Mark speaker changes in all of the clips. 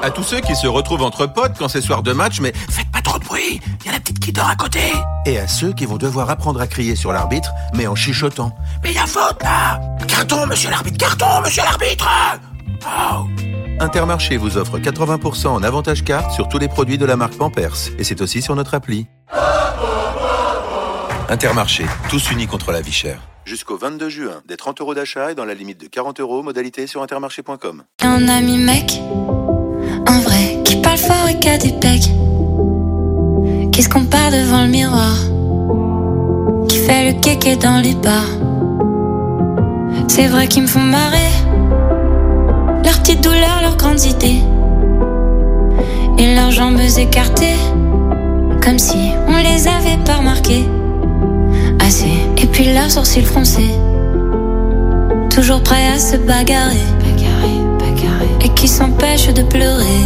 Speaker 1: À tous ceux qui se retrouvent entre potes quand c'est soir de match, mais faites pas trop de bruit, il y a la petite qui dort à côté. Et à ceux qui vont devoir apprendre à crier sur l'arbitre, mais en chuchotant. Mais y a faute là. Carton, monsieur l'arbitre, carton, monsieur l'arbitre. Oh. Intermarché vous offre 80% en avantage carte sur tous les produits de la marque Pampers. Et c'est aussi sur notre appli. Intermarché, tous unis contre la vie chère. Jusqu'au 22 juin, des 30 € d'achat et dans la limite de 40 €, modalité sur intermarché.com.
Speaker 2: Un ami mec, un vrai, qui parle fort et qui a des pecs, qui se compare devant le miroir, qui fait le kéké dans les bars. C'est vrai qu'ils me font marrer, leurs petites douleurs, leurs grandes idées, et leurs jambes écartées, comme si on les avait pas remarquées. Assez, et puis leurs sourcils froncés, toujours prêts à se bagarrer, et qui s'empêchent de pleurer.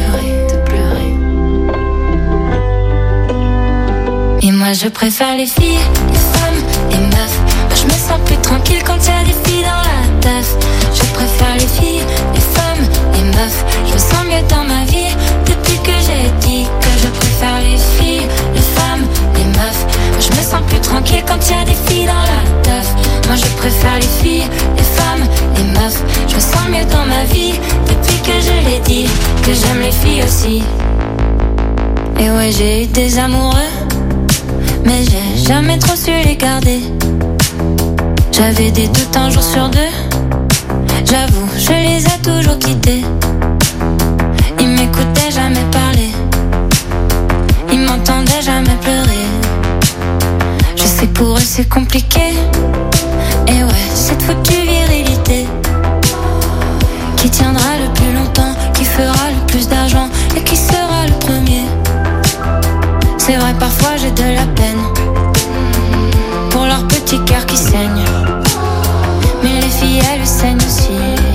Speaker 2: Et moi je préfère les filles, les femmes, les meufs. Moi je me sens plus tranquille quand y a des filles dans la teuf. Je préfère les filles, les femmes, les meufs. Je me sens mieux dans ma vie depuis que j'ai dit que je préfère les filles, les femmes, les meufs. Moi je me sens plus tranquille quand y a des filles dans la teuf. Moi je préfère les filles, les femmes, les meufs. Je me sens mieux dans ma vie depuis que je l'ai dit que j'aime les filles aussi. Et ouais, j'ai eu des amoureux, mais j'ai jamais trop su les garder. J'avais des doutes un jour sur deux, j'avoue, je les ai toujours quittés. Ils m'écoutaient jamais parler, ils m'entendaient jamais pleurer. Je sais que pour eux c'est compliqué, et ouais, cette foutue virilité qui tiendra le plus longtemps, qui fera le plus d'argent et qui sera le premier. C'est vrai, parfois j'ai de la peine pour leur petit cœur qui saigne, mais les filles elles saignent aussi.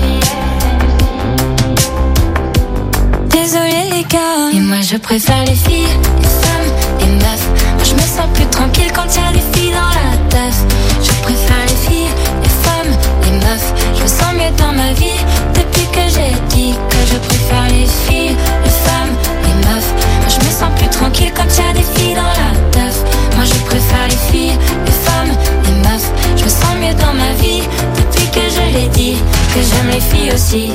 Speaker 2: Désolé les gars. Et moi je préfère les filles, les femmes, les meufs. Moi je me sens plus tranquille quand y a des filles dans la teuf. Je préfère les filles, les femmes, les meufs. Je me sens mieux dans ma vie depuis que j'ai dit que je préfère les filles, les femmes, les meufs. Moi je me sens plus tranquille quand y a des filles dans la teuf. Moi je préfère les filles, les femmes, les meufs. Je me sens mieux dans ma vie depuis que je l'ai dit que j'aime les filles aussi.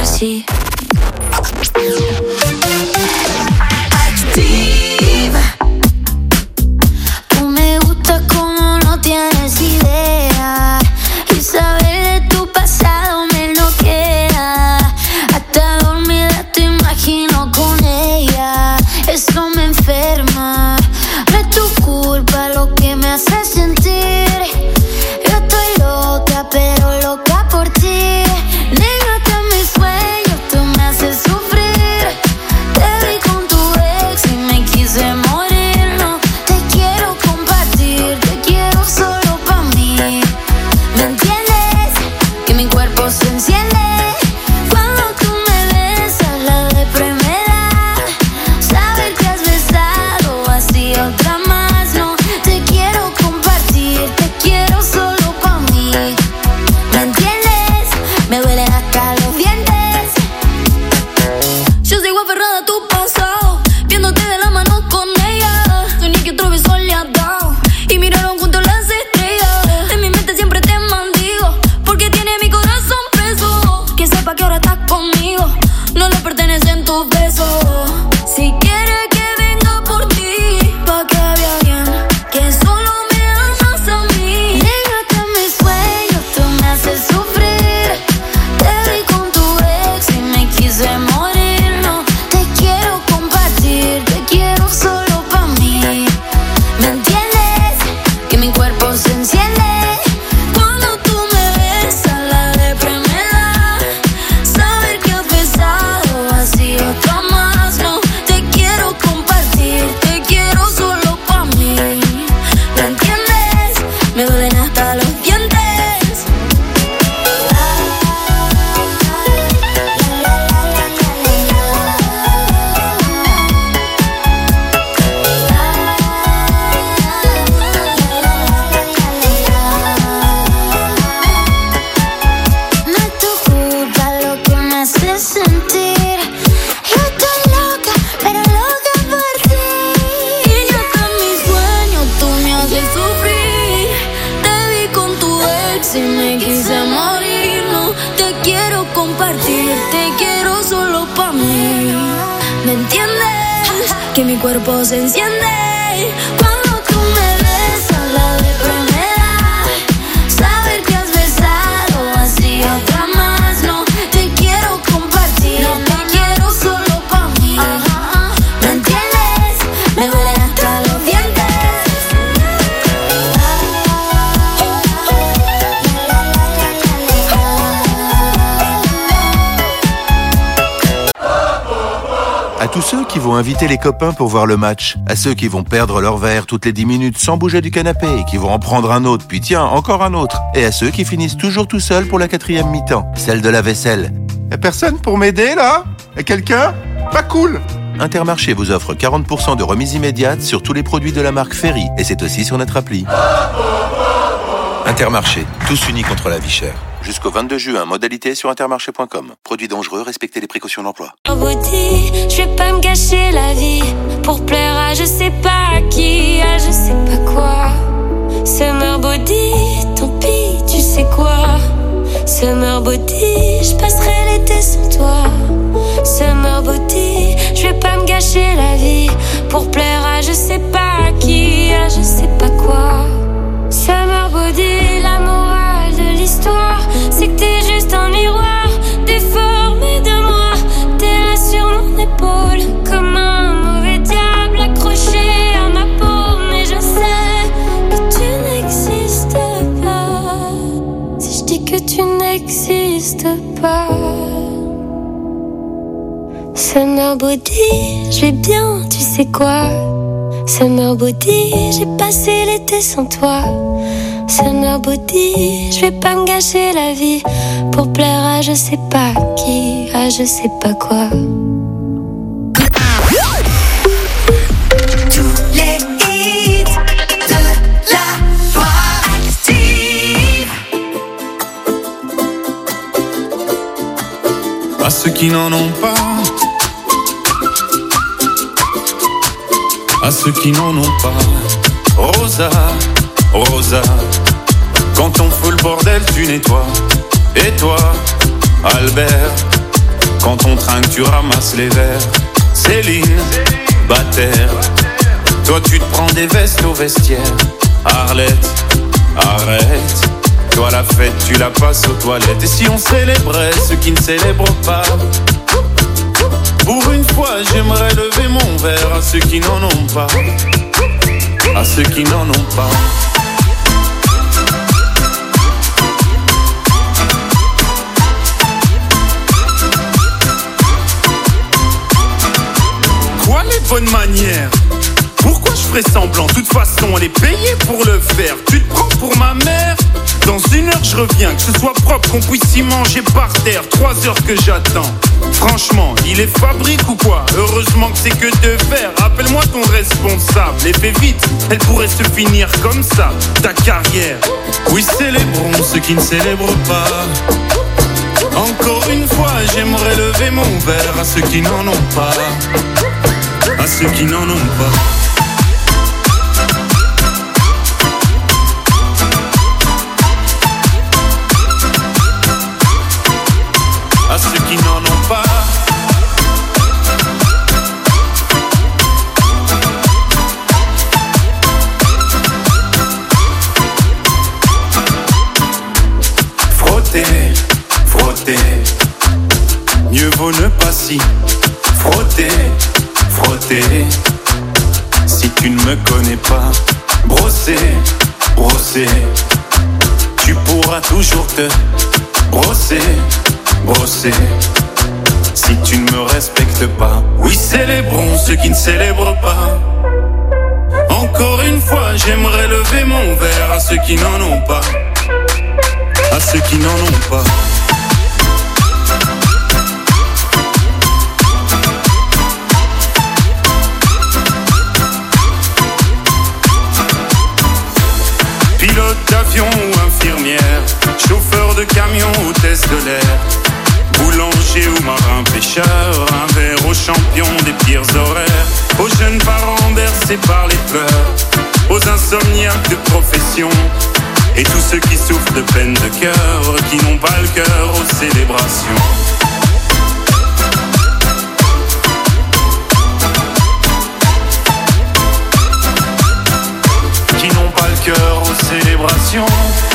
Speaker 3: Active.
Speaker 2: me entiendes, que mi cuerpo se enciende cuando tú me besas. La depre me da saber que has besado así otra más. No te quiero compartir, no te quiero solo pa' mí. ¿Me entiendes? Me duelen hasta los dientes.
Speaker 1: À tous ceux qui vont inviter les copains pour voir le match, à ceux qui vont perdre leur verre toutes les 10 minutes sans bouger du canapé et qui vont en prendre un autre, puis tiens, encore un autre, et à ceux qui finissent toujours tout seuls pour la 4e mi-temps, celle de la vaisselle. Y'a personne pour m'aider là? Y'a quelqu'un? Pas cool! Intermarché vous offre 40% de remise immédiate sur tous les produits de la marque Ferry, et c'est aussi sur notre appli. Intermarché, tous unis contre la vie chère. Jusqu'au 22 juin, modalité sur intermarché.com. Produits dangereux, respectez les précautions d'emploi.
Speaker 2: Body, je vais pas me gâcher la vie pour plaire à je sais pas qui, à je sais pas quoi. Summer body, tant pis, tu sais quoi. Summer body, je passerai l'été sans toi. Summer body, je vais pas me gâcher la vie pour plaire à je sais pas qui, à je sais pas quoi. Summer body, la morale de l'histoire, c'est que t'es juste un miroir déformé de moi. T'es là sur mon épaule, comme un mauvais diable accroché à ma peau. Mais je sais que tu n'existes pas. Si je dis que tu n'existes pas. Summer body, je vais bien, tu sais quoi. Summer body, j'ai passé l'été sans toi. Summer body, je vais pas me gâcher la vie pour plaire à je sais pas qui, à je sais pas quoi.
Speaker 3: Tous les hits de la voix active.
Speaker 4: À ceux qui n'en ont pas, à ceux qui n'en ont pas. Rosa, Rosa, quand on fout le bordel tu nettoies. Et toi, Albert, quand on trinque tu ramasses les verres. Céline, Bataire, toi tu te prends des vestes au vestiaire. Arlette, arrête, toi la fête tu la passes aux toilettes. Et si on célébrait ceux qui ne célèbrent pas? Pour une fois j'aimerais lever mon verre à ceux qui n'en ont pas, à ceux qui n'en ont pas. Quoi les bonnes manières? Pourquoi je ferais semblant? De toute façon elle est payée pour le faire. Tu te prends pour ma mère? Dans 1 heure je reviens, que ce soit propre, qu'on puisse y manger par terre. 3 heures que j'attends. Franchement, il est fabrique ou quoi? Heureusement que c'est que de verre. Rappelle-moi ton responsable. Et fais vite, elle pourrait se finir comme ça, ta carrière. Oui, célébrons ceux qui ne célèbrent pas. Encore une fois, j'aimerais lever mon verre à ceux qui n'en ont pas, à ceux qui n'en ont pas. À ceux qui n'en ont pas. Frotter, frotter, mieux vaut ne pas s'y frotter, frotter. Si tu ne me connais pas, brosser, brosser, tu pourras toujours te brosser, brosser. Si tu ne me respectes pas, oui, célébrons ceux qui ne célèbrent pas. Encore une fois, j'aimerais lever mon verre à ceux qui n'en ont pas, à ceux qui n'en ont pas. Pilote d'avion ou infirmière, chauffeur de camion, hôtesse de l'air, boulanger ou marin pêcheur, un verre aux champions des pires horaires, aux jeunes parents bercés par les pleurs, aux insomniaques de profession, et tous ceux qui souffrent de peine de cœur, qui n'ont pas le cœur aux célébrations. célébration.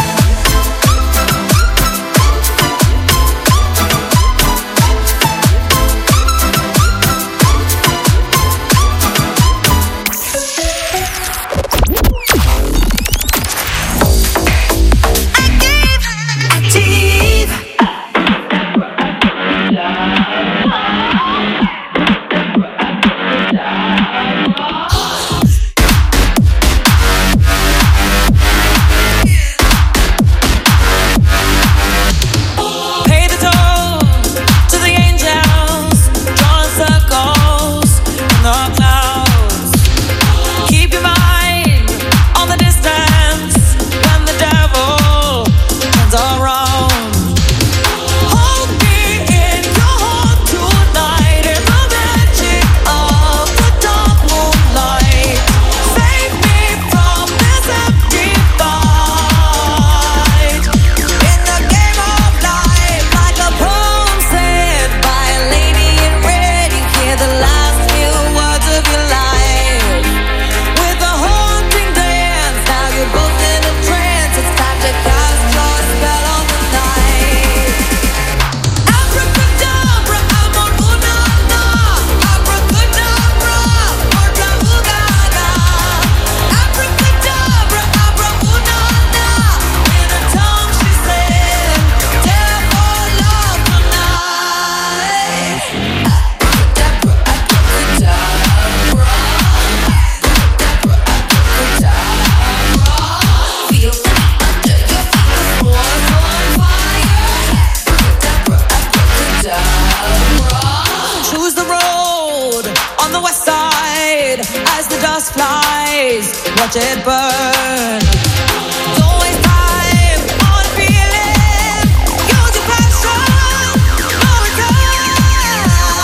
Speaker 5: Watch it burn. Don't waste time on feeling. Use your passion. No return.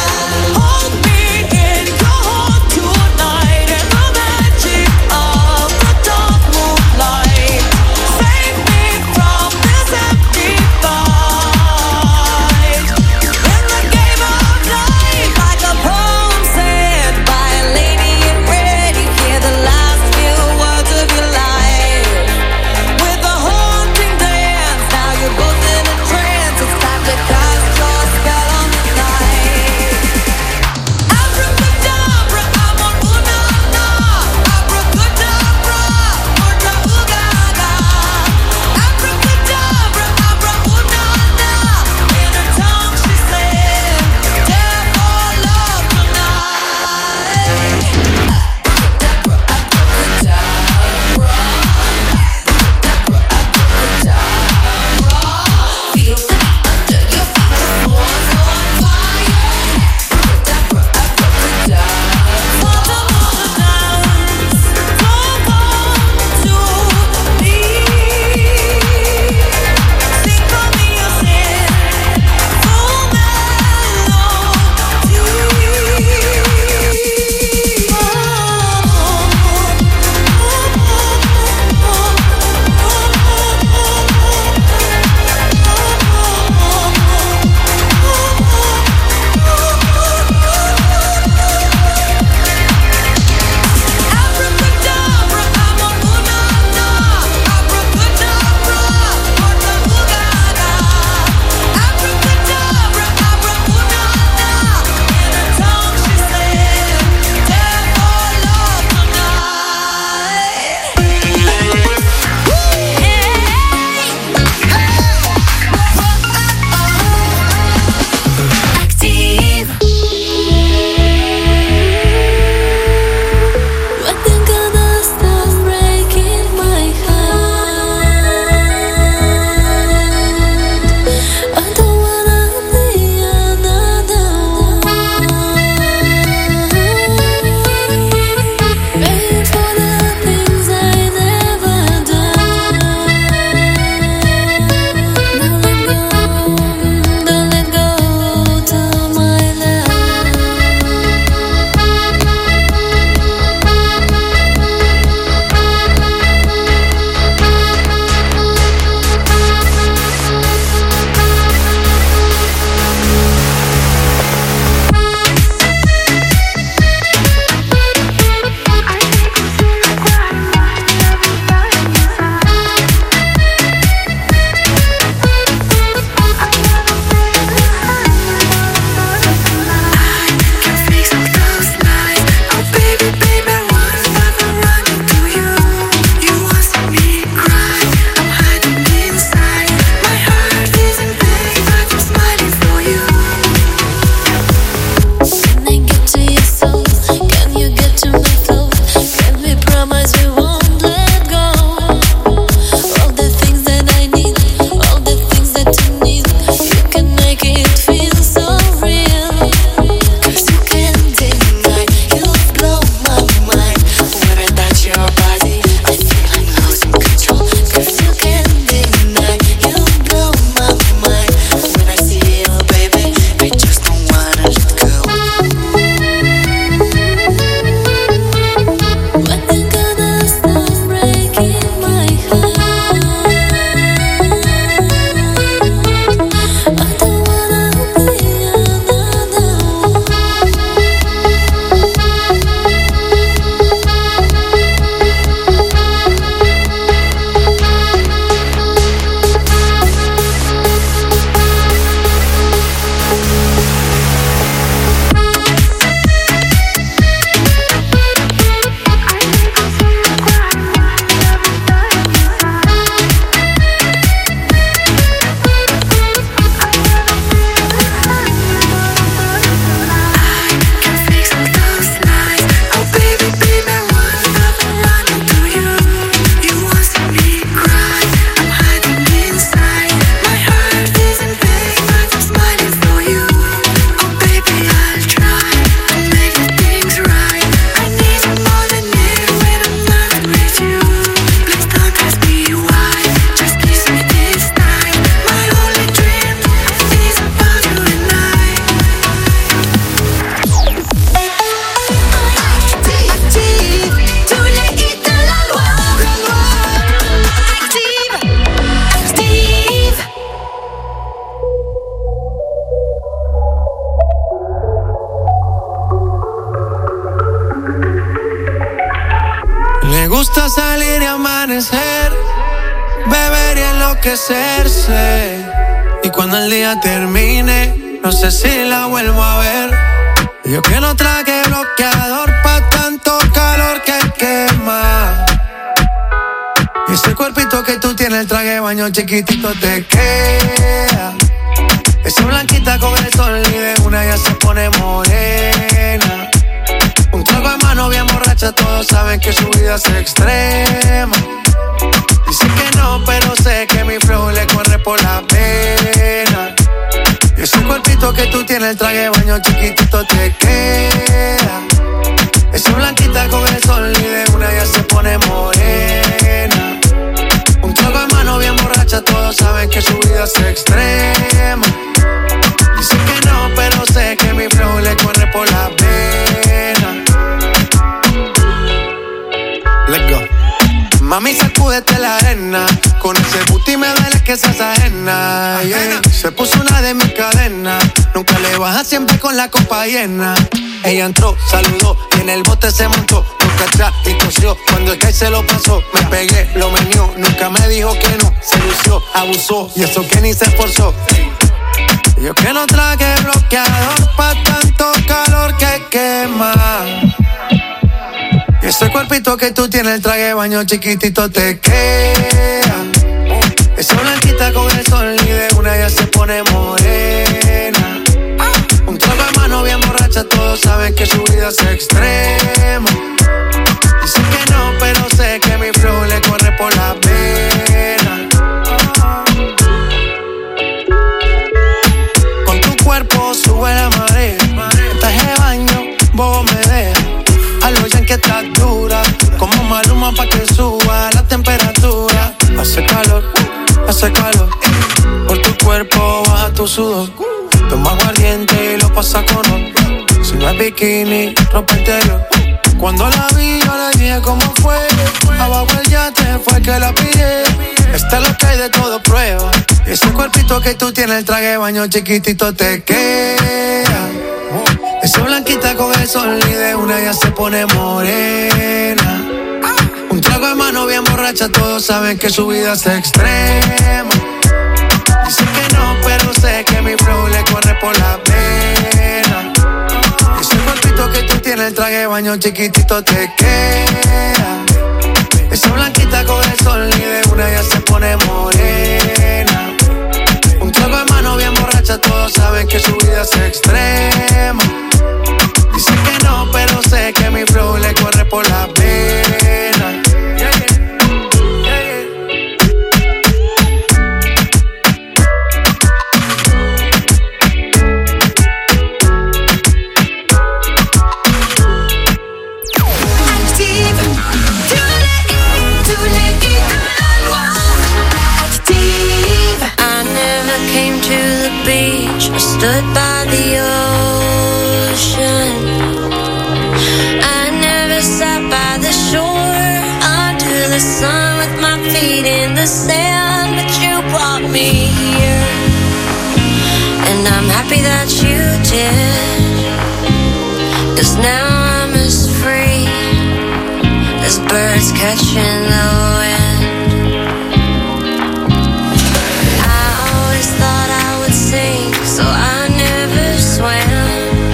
Speaker 5: Hold me in your heart tonight in the magic of the dark moonlight. Save me from this empty fight. In the game of life, like a poem said by a lady in red, you hear the last few words of your life.
Speaker 6: salir y amanecer, beber y enloquecerse. Y cuando el día termine, no sé si la vuelvo a ver. Yo que no traje bloqueador pa' tanto calor que quema. Y ese cuerpito que tú tienes, el traje de baño chiquitito te queda. Esa blanquita con el sol y de una ya se pone morena. Un trago de mano bien borracha, todos saben que su vida es extrema. Dice que no, pero sé que mi flow le corre por la pena. Y ese cuerpito que tú tienes, el traje de baño chiquitito te queda. Esa blanquita con el sol y de una ya se pone morena. Un trago de mano bien borracha, todos saben que su vida es extrema. Dice que no, pero sé que mi flow le corre por la pena. Let's go. Mami, sacúdete la arena. Con ese booty me duele que seas ajena, yeah. Se puso una de mis cadenas. Nunca le baja, siempre con la copa llena. Ella entró, saludó y en el bote se montó. Nunca atrás y cosió. Cuando el que se lo pasó, me pegué, lo menió. Nunca me dijo que no. Se lució, abusó y eso que ni se esforzó. Yo que no traje bloqueador pa' tanto calor que quema. Y ese cuerpito que tú tienes, el traje de baño chiquitito te queda. Esa blanquita con el sol y de una ya se pone morena. Un trago de mano bien borracha, todos saben que su vida es extrema. Dice que no, pero sé que mi flow le corre por la pena. Con tu cuerpo sube la marea. El traje de baño, bobo me deja. A lo ya que estás dura, como Maluma pa' que suba la temperatura. Hace calor, por tu cuerpo baja tu sudor. Toma aguardiente y lo pasa con oro. Si no es bikini, ropa interior. Cuando la vi yo le dije cómo fue. Abajo el yate fue que la pillé. Esta es lo que hay de todo prueba. Y ese cuerpito que tú tienes, el traje de baño chiquitito te queda. Esa blanquita con el sol y de una ya se pone morena. Un trago de mano bien borracha, todos saben que su vida es extrema. Dice que no, pero sé que mi flow le corre por la pena. Ese cuerpito que tú tienes, el traje de baño chiquitito te queda. Esa blanquita con el sol y de una ya se pone morena. Un trago de mano bien borracha, todos saben que su vida es extrema. Dice que no, pero sé que mi flow le corre por la pena. Yeah, yeah. Yeah, yeah.
Speaker 3: Active, tous les hits de la loi. Active.
Speaker 2: I never came to the beach or stood by the ocean. I never sat by the shore under the sun with my feet in the sand, but you brought me here, and I'm happy that you did, 'cause now I'm as free as birds catching the wind. I always thought I would sink, so I never swam.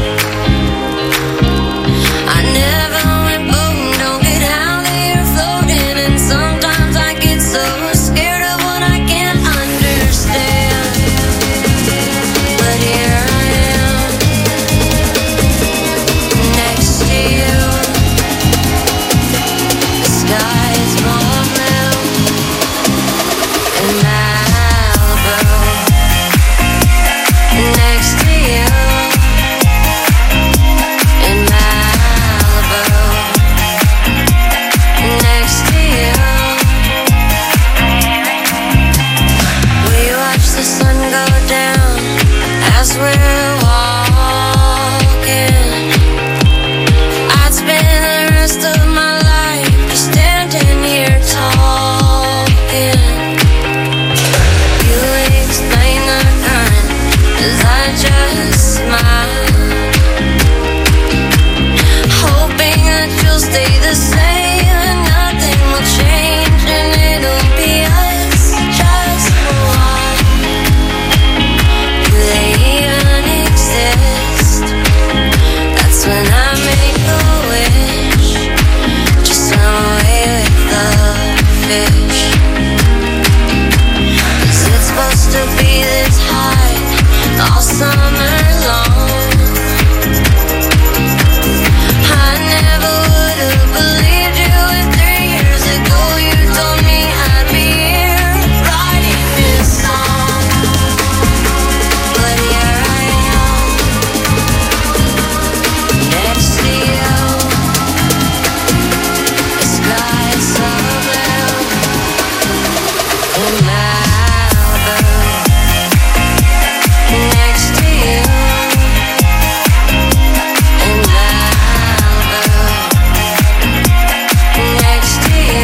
Speaker 2: I never went boating, don't get out there floating, and sometimes I get so scared of what I can't understand. But here I am, next to you. The sky is more blue. fish. 'Cause it's supposed to be this high all summer long. I never would have believed you if 3 years ago you told me I'd be here writing this song. But here I am, next to you. The sky is so blue in Malibu. Next to you in Malibu. Next to you.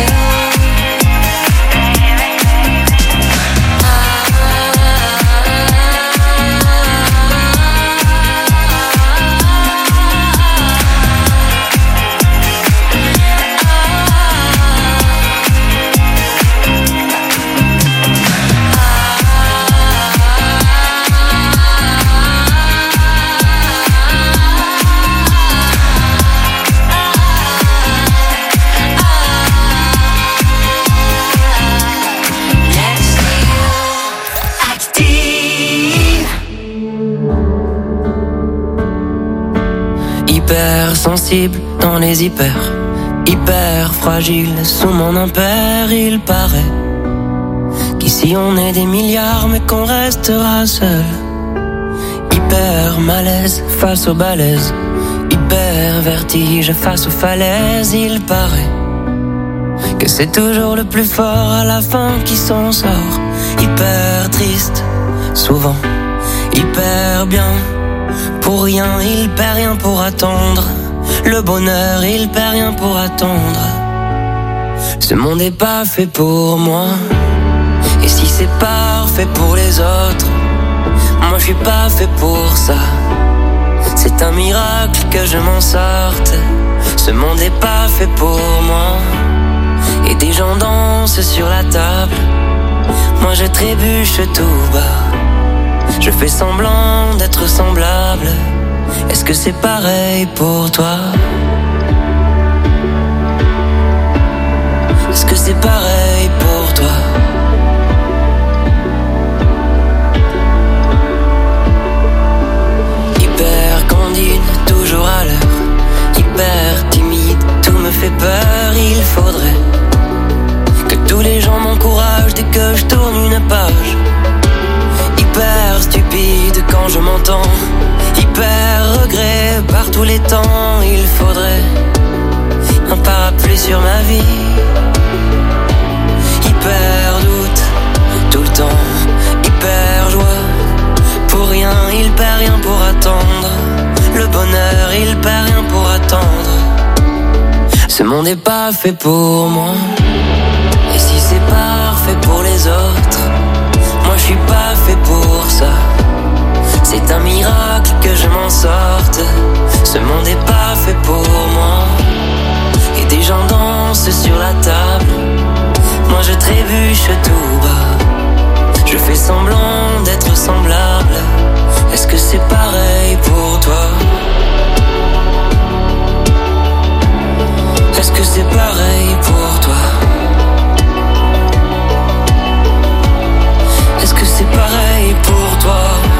Speaker 7: Hyper sensible dans les hyper, hyper fragile sous mon impair. Il paraît qu'ici on est des milliards mais qu'on restera seul. Hyper malaise face aux balaises, hyper vertige face aux falaises. Il paraît que c'est toujours le plus fort à la fin qui s'en sort. Hyper triste, souvent, hyper bien. Pour rien, il perd rien pour attendre. Le bonheur, il perd rien pour attendre. Ce monde n'est pas fait pour moi. Et si c'est parfait pour les autres, moi je suis pas fait pour ça. C'est un miracle que je m'en sorte. Ce monde n'est pas fait pour moi. Et des gens dansent sur la table, moi je trébuche tout bas. Je fais semblant d'être semblable. Est-ce que c'est pareil pour toi? Est-ce que c'est pareil pour toi? Hyper candide, toujours à l'heure. Hyper timide, tout me fait peur. Il faudrait que tous les gens m'encouragent dès que je tourne une page. Hyper stupide quand je m'entends, hyper regret par tous les temps. Il faudrait un parapluie sur ma vie. Hyper doute tout le temps, hyper joie. Pour rien, il perd rien pour attendre. Le bonheur, il perd rien pour attendre. Ce monde n'est pas fait pour moi. Et si c'est parfait pour les autres, moi je suis pas fait pour ça. C'est un miracle que je m'en sorte. Ce monde n'est pas fait pour moi. Et des gens dansent sur la table, moi je trébuche tout bas. Je fais semblant d'être semblable. Est-ce que c'est pareil pour toi? Est-ce que c'est pareil pour toi? Est-ce que c'est pareil pour toi?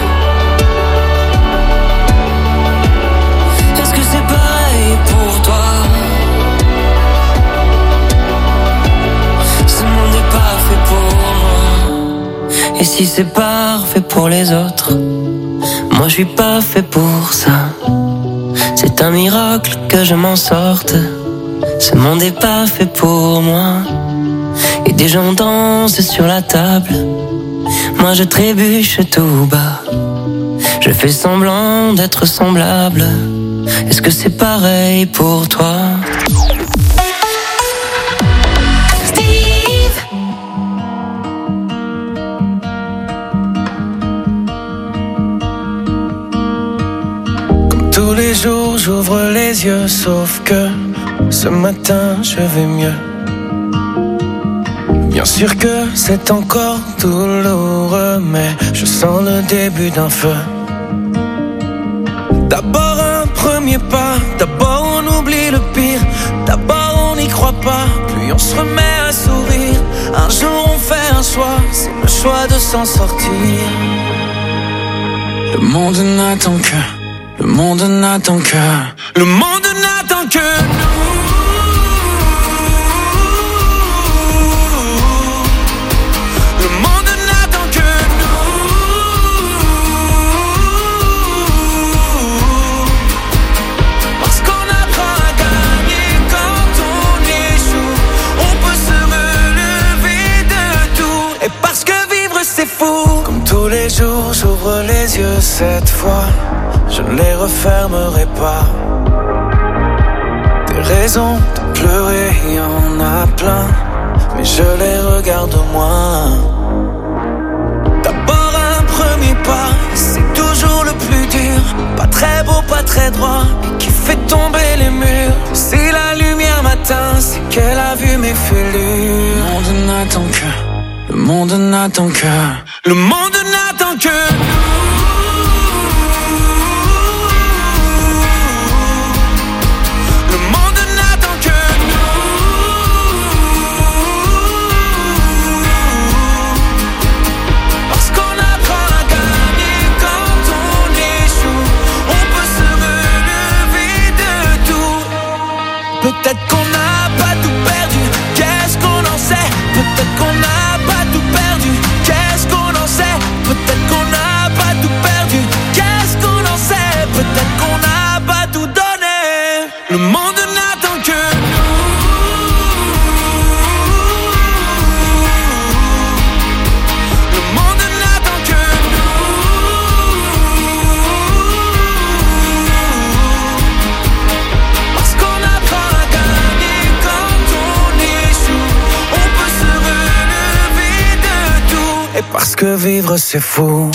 Speaker 7: Est-ce que c'est pareil pour toi? Ce monde n'est pas fait pour moi. Et si c'est parfait pour les autres, moi je suis pas fait pour ça. C'est un miracle que je m'en sorte. Ce monde n'est pas fait pour moi. Et des gens dansent sur la table, moi je trébuche tout bas. Je fais semblant d'être semblable. Est-ce que c'est pareil pour toi?
Speaker 2: Steve.
Speaker 6: Comme tous les jours j'ouvre les yeux, sauf que ce matin je vais mieux. Bien sûr que c'est encore douloureux, mais je sens le début d'un feu. D'abord un premier pas, d'abord on oublie le pire. D'abord on n'y croit pas, puis on se remet à sourire.
Speaker 7: choix de s'en sortir.
Speaker 4: Le monde n'attend que, le monde n'attend que, le monde n'attend que nous. Le monde n'attend que nous. Parce qu'on apprend à gagner quand on échoue. On peut se relever de tout.
Speaker 7: Et parce que vivre c'est fou. Comme tous les jours j'ouvre les yeux cette fois. Je ne les refermerai pas. Des raisons de pleurer, y en a plein, mais je les regarde moins. D'abord un premier pas, c'est toujours le plus dur. Pas très beau, pas très droit, et qui fait tomber les murs. Si la lumière m'atteint, c'est qu'elle a vu mes fêlures.
Speaker 4: Le monde n'attend que, le monde n'attend que, le monde n'attend que nous.
Speaker 7: Peut-être qu'on n'a pas tout perdu, qu'est-ce qu'on en sait? Peut-être qu'on n'a pas tout perdu, qu'est-ce qu'on en sait? Peut-être qu'on n'a pas tout perdu, qu'est-ce qu'on en sait? Peut-être qu'on n'a pas tout donné.
Speaker 4: Le monde n'attend que nous. Le monde n'attend que nous. Parce qu'on apprend à gagner quand on échoue. On peut se relever de tout.
Speaker 7: Et parce que vivre c'est fou.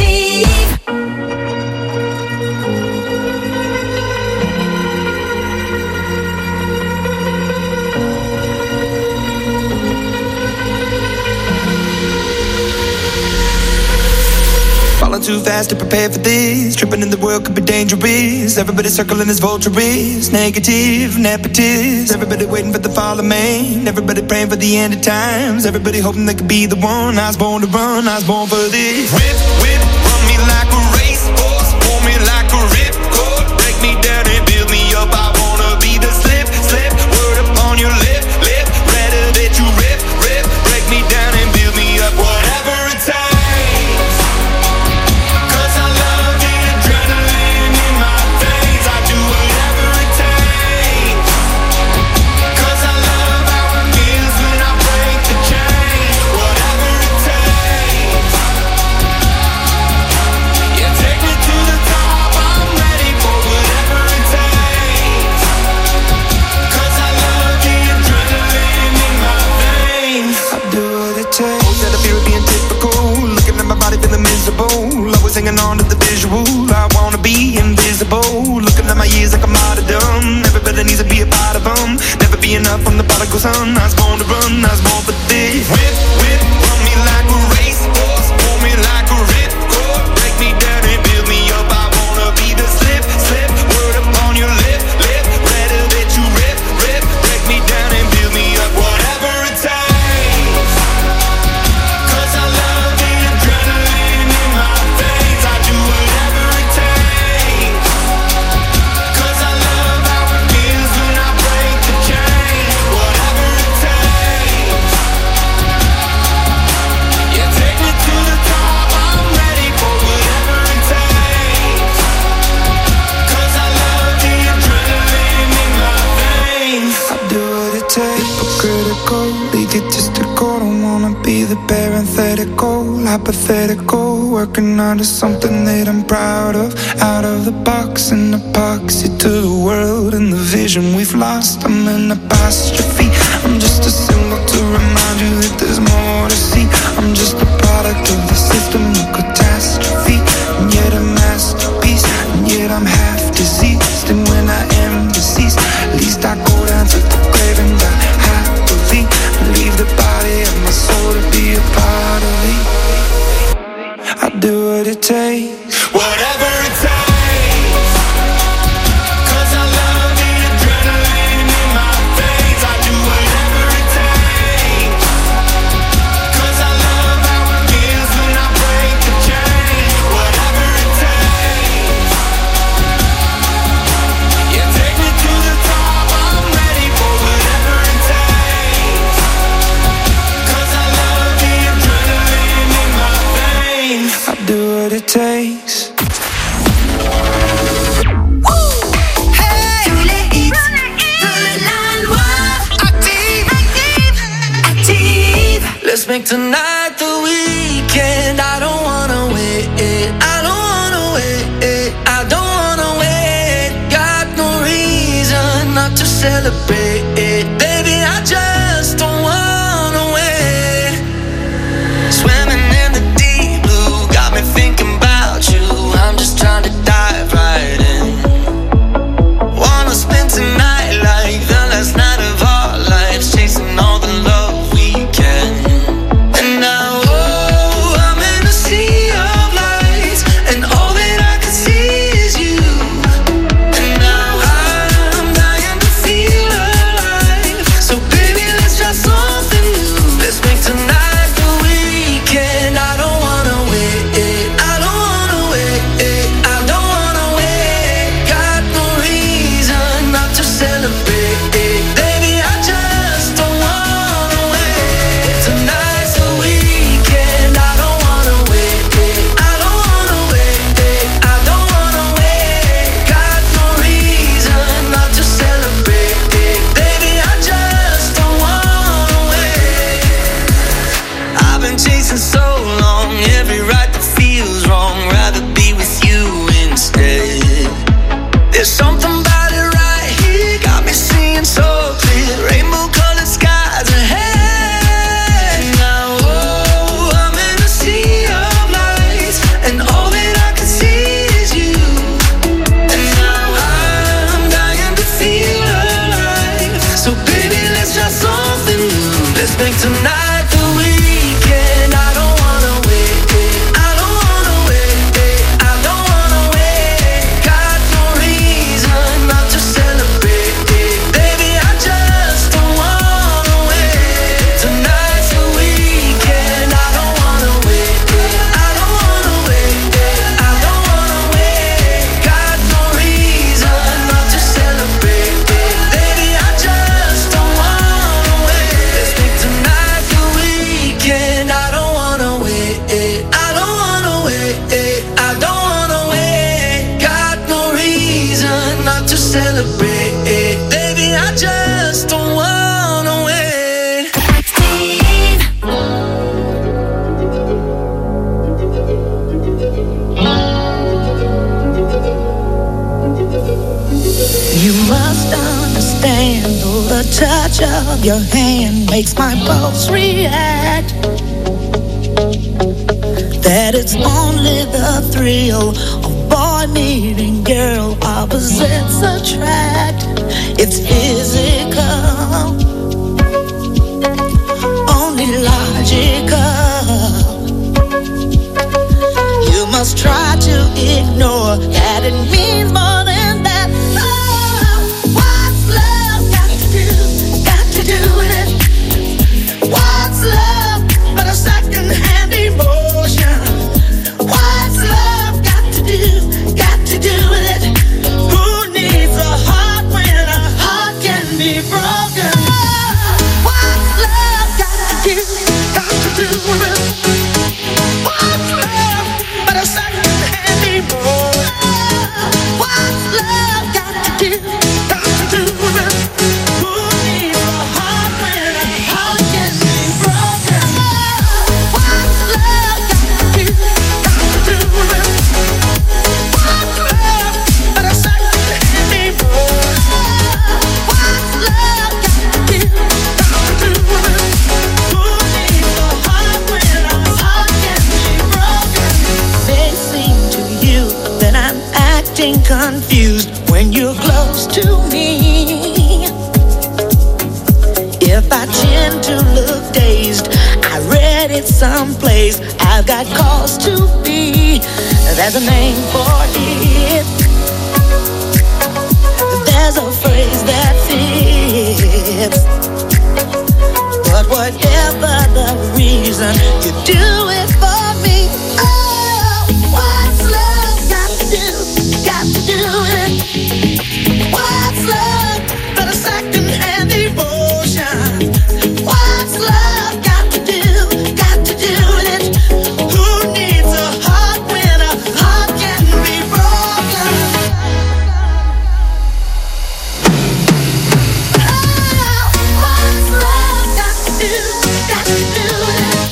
Speaker 6: Falling too fast to prepare for this. Tripping in the world could be dangerous. Everybody circling as vultures. Negative, nepotist. Everybody waiting for the fall of man. Everybody praying for the end of times. Everybody hoping they could be the one. I was born to run, I was born for this.
Speaker 8: Whip, whip, run me like a racehorse. Pull me like a ripcord. Break me down and build me up. I wanna be the slip, slip. Word upon your lip, lip. Rather that you rip, rip. Break me down and build me up. Whatever it takes.
Speaker 6: Always hanging on to the visual. I wanna be invisible. Looking at my years like I'm martyrdom. Everybody needs to be a part of them. Never be enough from the prodigal son. I was born to run, I was born for this.
Speaker 8: Whip, whip, run me like a racehorse. Pull me like a ripcord. Break me down and build me up. I wanna be the slip, slip. Word upon your lip, lip. Rather that you rip, rip. Break me down and build me up. Whatever it takes.
Speaker 6: Egotistical, don't wanna be the parenthetical, hypothetical, working on to something that I'm proud of. Out of the box, an epoxy to the world and the vision we've lost. I'm an apostrophe, I'm just a symbol to remind you that there's more to see. I'm just a product of the system of catastrophe, and yet a masterpiece, and yet I'm half diseased. And when I am deceased, at least I go down to the grave and die happily. Leave the body of my soul to be a part of me. I do what it takes,
Speaker 8: whatever it takes. 'Cause I love the adrenaline in my veins. I do whatever it takes.
Speaker 6: make tonight the weekend. I don't wanna wait. I don't wanna wait. I don't wanna wait. Got no reason not to celebrate. Baby, I just don't wanna wait. Swimming in the deep blue got me thinking about you. I'm just trying to dive right in. Wanna spend tonight like the last night of our lives, chasing all the love we can. And now, oh, I'm in a sea of lights, and all that I can see is you. And now I'm dying to feel alive. So baby, let's try something new. Let's make tonight the weekend. I don't wanna wait. I don't wanna wait. I don't wanna wait. Got no reason not to celebrate. Baby, I just don't wanna wait. Tonight's the weekend. I don't wanna wait. I don't wanna wait. I don't wanna wait. Got no reason not to celebrate. Baby, I just don't wanna wait. I've been chasing so long, every right that feels wrong. Rather be with you instead. There's something about it right here, got me seeing so clear. Rainbow-colored skies ahead. Now, oh, I'm in a sea of lights, and all that I can see is you. And now I'm dying to feel alive. So baby, let's try something new. Let's make tonight the weekend. I don't wanna wait. I don't wanna wait. I don't wanna wait. Got no reason not to celebrate. Baby, I just don't wanna wait. Tonight's the weekend. I don't wanna wait. I don't wanna wait. I don't wanna wait. Got no reason not to celebrate. Baby, I just don't wanna wait. Let's make tonight the weekend. I don't wanna wait. I don't wanna wait. I don't wanna wait. Got no reason not to celebrate. Baby, I just don't wanna wait.
Speaker 9: You must understand, though the touch of your hand makes my pulse react, that it's only the thrill of boy meeting girl, opposites attract. It's physical, only logical. You must try to ignore that it means more than that. Oh, what's love got to do with it? What's love but a second-hand emotion? What's love got to do with it? Who needs a heart when a heart can be broken? What's love got to do with it? What's love but a second-hand emotion? What's love got to do with it? Who needs a heart when a heart can be broken? What's love got to do with it? What's love but a second-hand emotion? What's love got to do with it? Who needs a heart when a heart can be broken? May seem to you that I'm acting confused when you're close to me. If I tend to look dazed, I read it someplace. I've got cause to be. There's a name for it. There's a phrase that fits. But whatever the reason, you do it for me. Oh, what's love got to do with it? What's love but a second-hand emotion? What's love got to do with it? Who needs a heart when a heart can be broken? Oh, what's love got to do with it?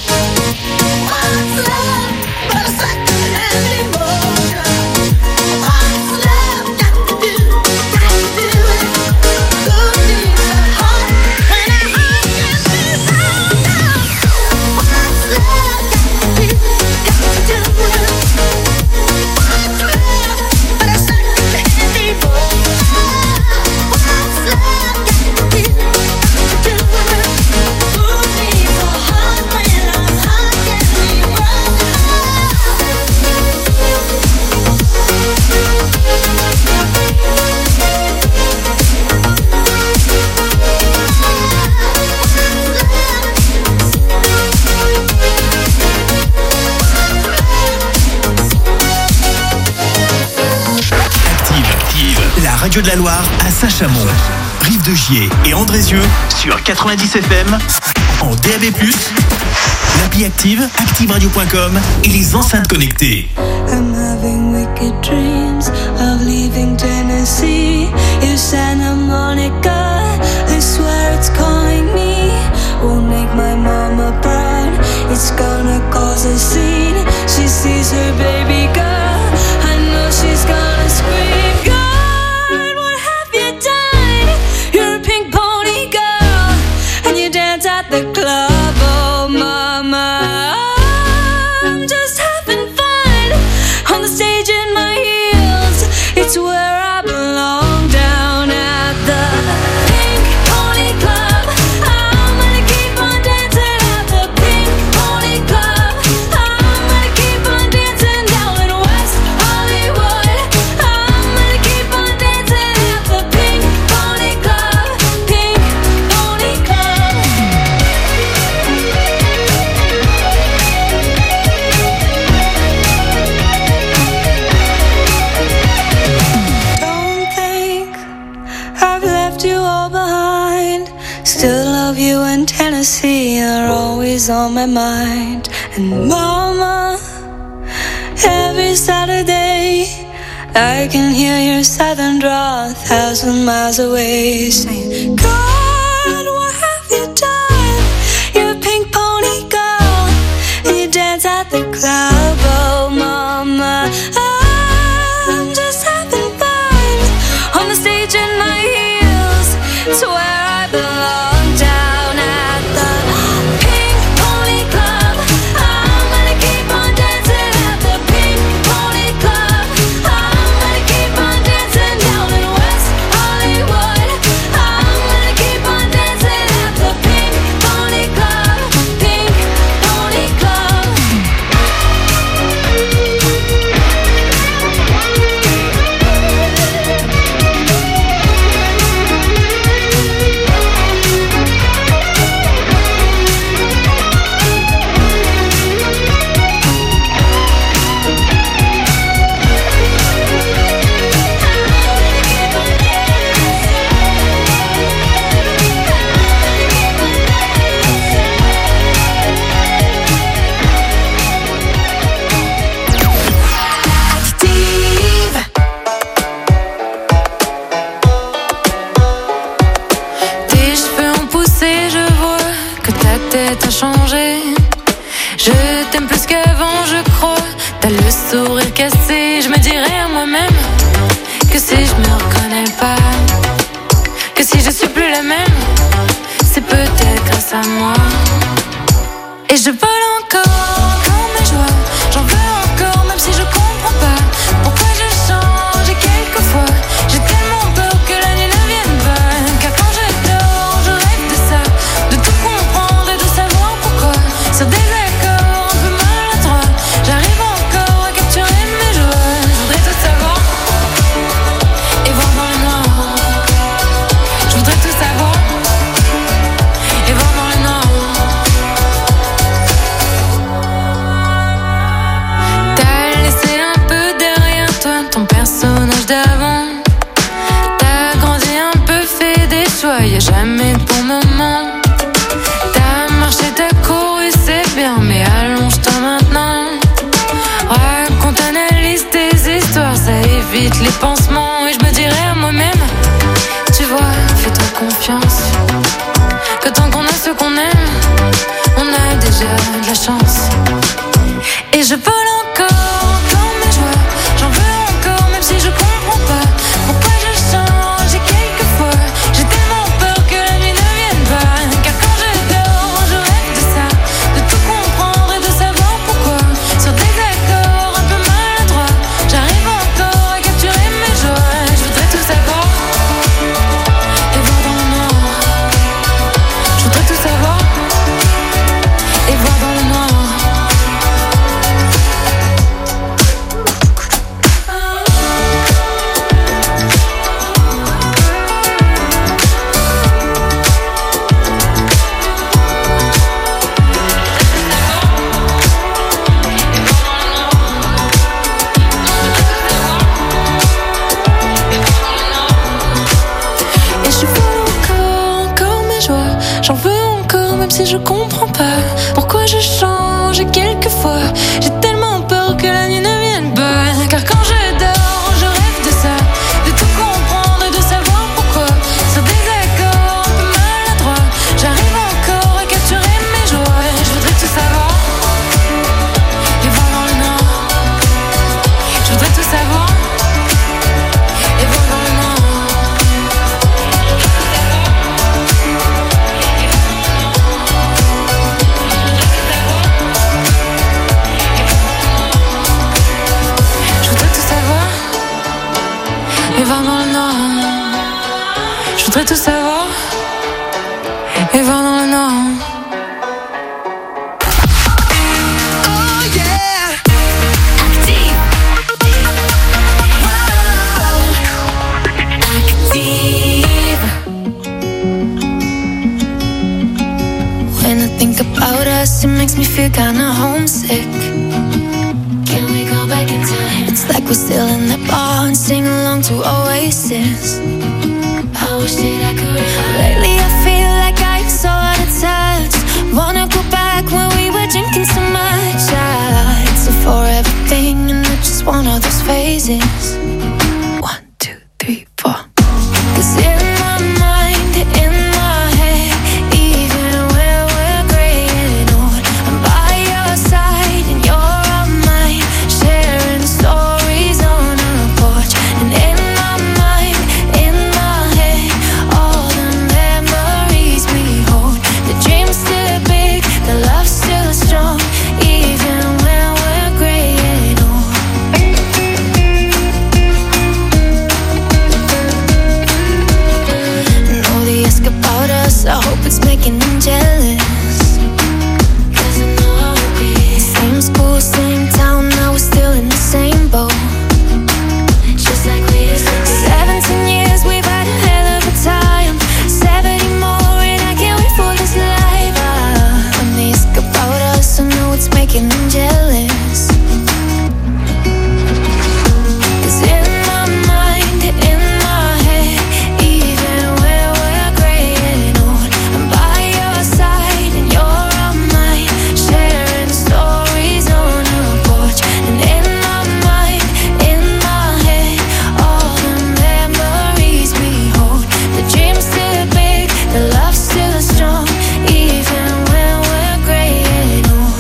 Speaker 10: radio de la Loire à Saint-Chamond, Rive de Gier et Andrézieux sur 90 FM, en DAB+, l'appli Active, activeradio.com et les enceintes connectées.
Speaker 11: I'm having wicked dreams of leaving Tennessee. You Santa Monica, I swear it's calling me. Won't make my mama proud, it's gonna cause a scene. She sees her baby girl, I know she's gonna scream. God, what have you done? You're a pink pony girl, and you dance at the club. Oh mama, I'm just having fun on the stage in my heels. It's where I belong, down at the Pink Pony Club. I'm gonna keep on dancing at the Pink Pony Club. I'm gonna keep on dancing down in West Hollywood. I'm gonna keep on dancing at the Pink Pony Club. Pink Pony Club. Don't think I've left you all behind. Still love you in Tennessee, you're always on my mind. And mama, every Saturday I can hear your southern drawl 1,000 miles away, saying, God, what have you done? You're a pink pony girl, and you dance at the club. Oh mama, I'm just having fun on the stage in my heels. It's where I belong, down at the Pink Pony Club. I'm gonna keep on dancing at the Pink Pony Club. I'm gonna keep on dancing down in West Hollywood. I'm gonna keep on dancing at the Pink Pony Club. Pink Pony Club.
Speaker 2: Tes cheveux ont poussé, je vois que ta tête a changé. Je t'aime plus qu'avant, je crois. T'as le sourire cassé. Je me dirais à moi-même que si je me reconnais pas, que si je suis plus la même, c'est peut-être grâce à moi. Et je vole encore mes joies. J'en veux encore, même si je comprends pas pourquoi je change. Et quelquefois, j'ai tellement peur que la nuit ne vienne pas. Car quand je dors, je rêve de ça, de tout comprendre et de savoir pourquoi. Sur des accords un peu maladroits, j'arrive encore à capturer mes joies. Je voudrais tout savoir et voir dans le noir. Je voudrais tout savoir et voir dans le noir. T'as laissé un peu derrière toi ton personnage d'avant. T'as grandi un peu, fait des choix, y'a jamais de bon moment. T'as marché, t'as couru, c'est bien, mais allonge-toi maintenant. Raconte, analyse tes histoires, ça évite les pansements. Et je me dirais à moi-même, tu vois, fais-toi confiance, que tant qu'on a ce qu'on aime, on a déjà de la chance. Et je vole encore mes joies. J'en veux encore, même si je comprends pas pourquoi je change. Et quelquefois, j'ai tellement peur que la nuit ne vienne pas. Car quand je dors, je rêve de ça, de tout comprendre et de savoir pourquoi. Sur des accords un peu maladroits, j'arrive encore à capturer mes joies. Je voudrais tout savoir et voir dans le noir. Je voudrais tout savoir et voir dans le noir.
Speaker 11: je comprends pas pourquoi je change et quelquefois j'ai tellement peur que la nuit ne vienne pas. Car quand je dors, je rêve de ça, de tout comprendre et de savoir pourquoi. Sur des accords un peu maladroits, j'arrive encore à capturer mes joies. Je voudrais tout savoir et voir dans le noir. Je voudrais tout savoir et voir dans le noir. Je voudrais tout savoir et voir dans le noir. Je voudrais tout savoir et voir dans le noir.
Speaker 3: Oh yeah.
Speaker 11: Active. When I think about us, it makes me feel kinda homesick. Can we go back in time? It's like we're still in that bar and sing along to Oasis. I wish that I could remember. Lately I feel like I'm so out of touch. Wanna go back when we were drinking so much. Shots for everything and it's just one of those phases. 1, 2, 3, 4. 'Cause in my mind, in my head, even when we're graying old, I'm by your side and you're on mine, sharing stories on a porch. And in my mind, in my head, all the memories we hold. The dream's still big, the love's still strong, even when we're graying old. Know they ask about us, I hope it's making them jealous. 'Cause I know how it be. Same school, same town, now we're still in the same boat. Just like we used to be. 17 years, we've had a hell of a time. 70 more and I can't wait for this life. When they ask about us, I know it's making them jealous. 'Cause in my mind, in my head, even when we're graying old, I'm by your side and you're on mine, sharing stories on a porch. And in my mind, in my head, all the memories we hold. The dream's still big, the love's still strong, even when we're graying old.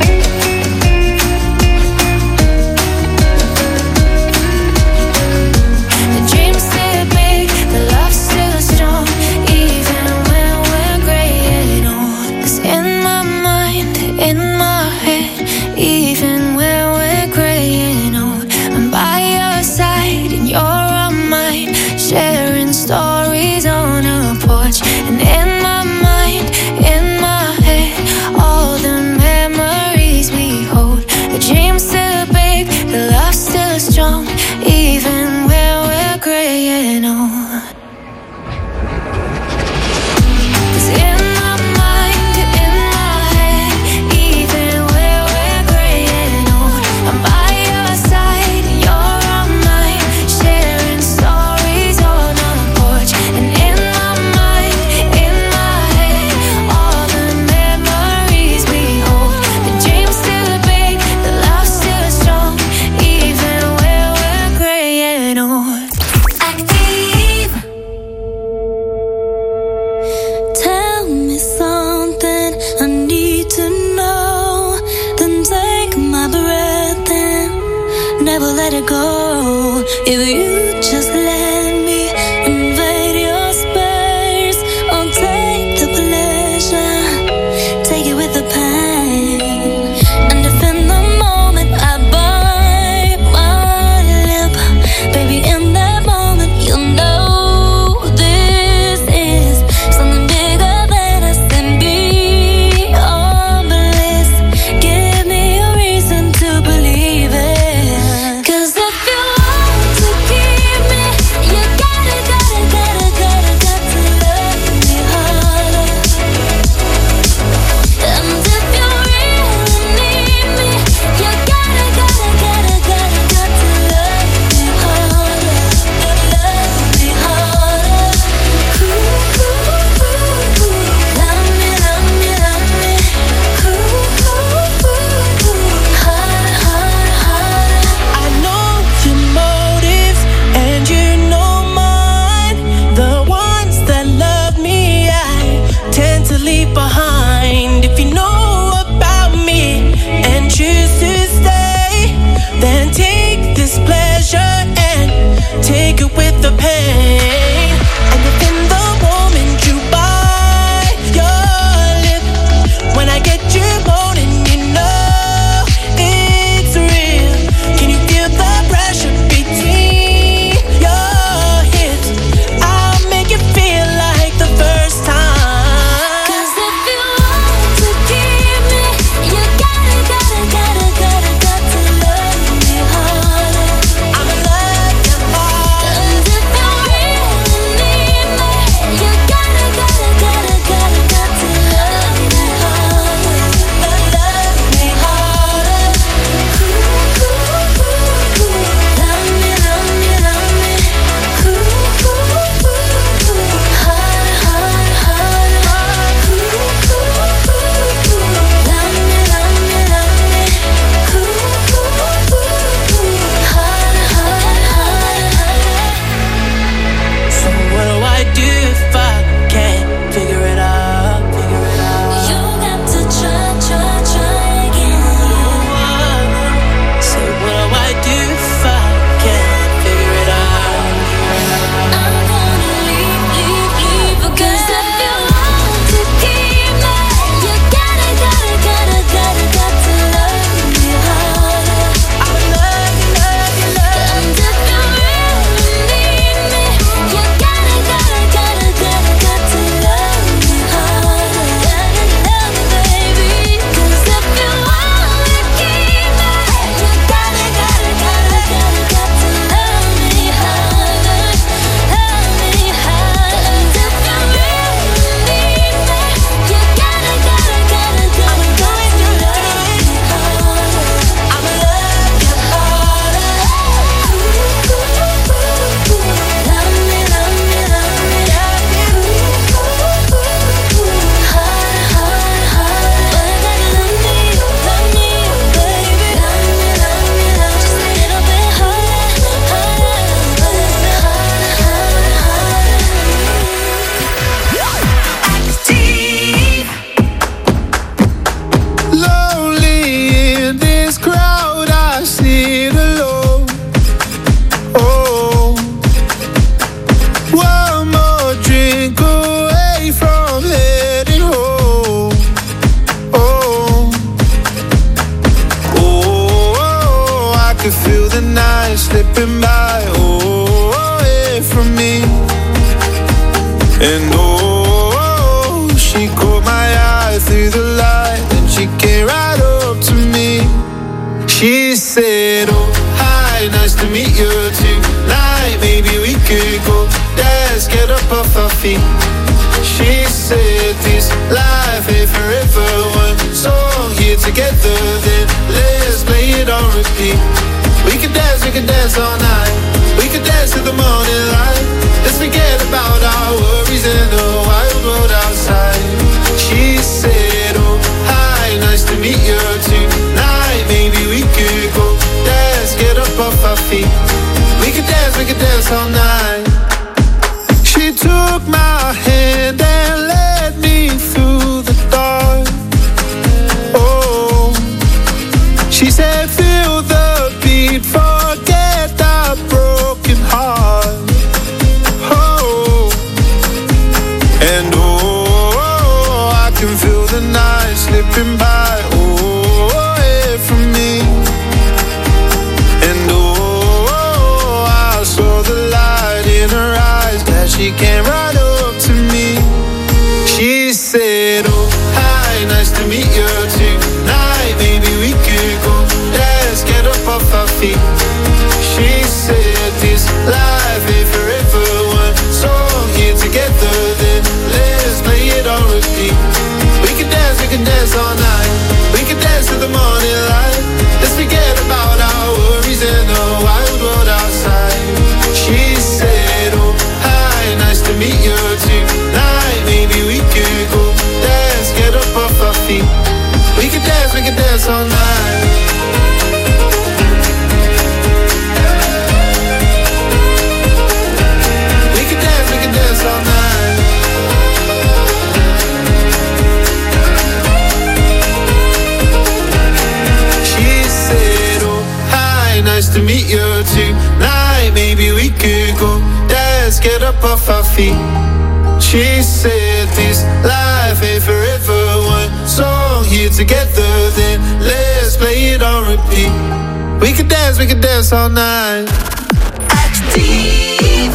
Speaker 11: The dream's still big, the love's still strong, even when we're graying old. 'Cause in my mind, in my head, even when we're graying old, I'm by your side and you're on mine, sharing stories on a porch. And in my mind, in my head, all the memories we hold. The dream's still big, the love's still strong, even when we're graying old. 'Cause in my mind, in my head, even when we're graying old, I'm by your side and you're on mine, sharing stories on a porch. And in my mind, in my head, all the memories we hold. The dream's still big, the love's still strong, even when we're graying old. Active. Tell me something I need to know, then take my breath and never let it go. If you just let me invade your space, I'll take the pleasure, take it with the pain. And if in the moment I bite my lip, baby, in that moment you'll know this is something bigger than us and beyond bliss. Give me a reason to believe it. 'Cause if you want to keep
Speaker 6: repeat. She said this life ain't forever. One song here together, then let's play it on repeat. We could dance all night. We could dance till the morning light. Let's forget about our worries and the wild world outside. She said, oh, hi, nice to meet you tonight. Maybe we could go dance, get up off our feet. We could dance all night. She took my hand and led me through the dark. Oh, she said, feel the beat, forget our broken heart. Oh, and oh, I can feel the night slipping by. Oh, away from me. And oh, I saw the light in her eyes that she came right up to me. She said, oh, hi, nice to meet you tonight. Maybe we could go dance, get up off our feet. She said this life ain't forever. One song here together, then let's play it on repeat. We can dance all night. We can dance till the morning light. Let's forget about our worries and the wild world outside. She said, oh, hi, nice to meet you tonight. Maybe we could go dance, get up off our feet. We can dance all night. We can dance all night. She said, oh, hi, nice to meet you tonight. Maybe we could go dance, get up off our feet. She said this life ain't forever. One song here together, then let's play it on repeat. We could dance all night.
Speaker 3: Active.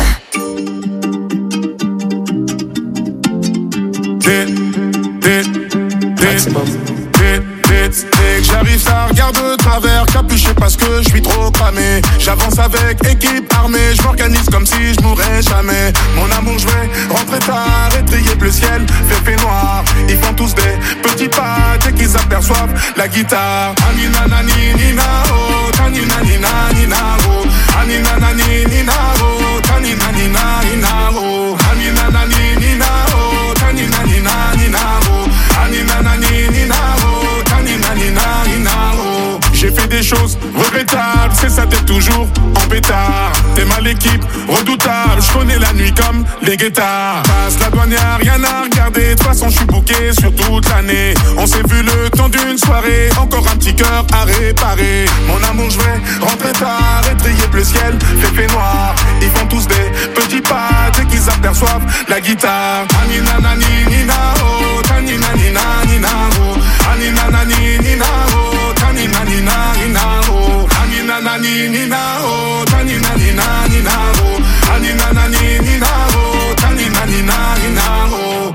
Speaker 12: J'arrive, ça regarde de travers, capuché parce que je suis trop cramé. J'avance avec équipe armée, je m'organise comme si je mourrais jamais. Mon amour, je vais rentrer tard, étrier bleu ciel, fait noir. Ils font tous des petits pas dès qu'ils aperçoivent la guitare. Anina nani nina oh, tanina nina nina oh, anina nani nina oh, tanina nina nina oh, anina nani nina oh, tanina nina nina oh, anina nani nina oh, tanina nina nina oh. J'ai fait des choses regrettables, c'est ça, t'es toujours en pétard. T'es mal l'équipe, redoutable, je connais la nuit comme les guettards. Passe la douane, y'a rien à regarder, de toute façon je suis booké sur toute l'année. On s'est vu le temps d'une soirée, encore un petit cœur à réparer. Mon amour, je vais rentrer tard, étrier bleu ciel, fait noir. Ils font tous des petits pas dès qu'ils aperçoivent la guitare. Anina nani nina oh, tanina nina nina oh, anina nani nina oh, tanina nina nina oh, anina nani nina oh, tanina nina nina oh, anina nani nina oh, tanina nina nina oh.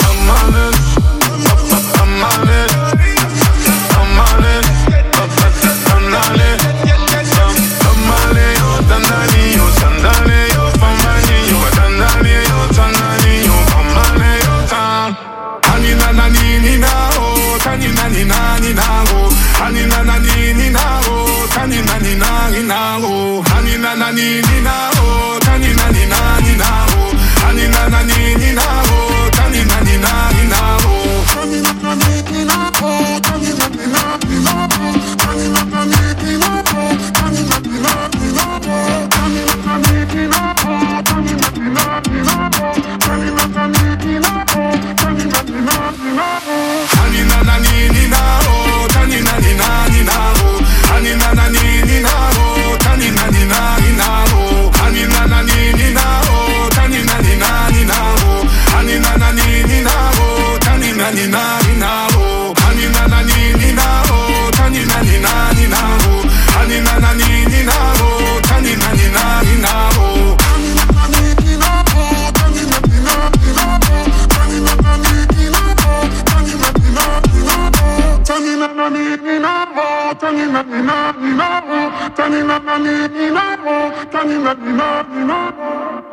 Speaker 12: Anina nani nina oh, tanina nina nina oh, anina nani nina oh, tanina nina nina oh, anina nani nina oh, tanina nina nina oh, anina nani nina oh, tanina nina nina oh, tanina nani nina oh, tanina nina nina oh, tanina nani nina oh, tanina nina nina oh, tanina nani nina oh, tanina nina nina oh, tanina nani nina oh, tanina nina nina oh, anina nani nina oh, tanina nina nina oh, anina nani nina oh, tanina nina nina oh, anina nani nina oh, tanina nina nina oh, anina nani nina oh, tanina nina nina oh, anina nani nina oh, tanina nina nina oh, anina nani nina oh, tanina nina nina oh, anina nani nina oh, tanina nina nina oh, tanina nani nina oh, tanina nina nina oh, tanina nani nina oh, tanina nina nina oh, tanina nani nina oh, tanina nina nina oh.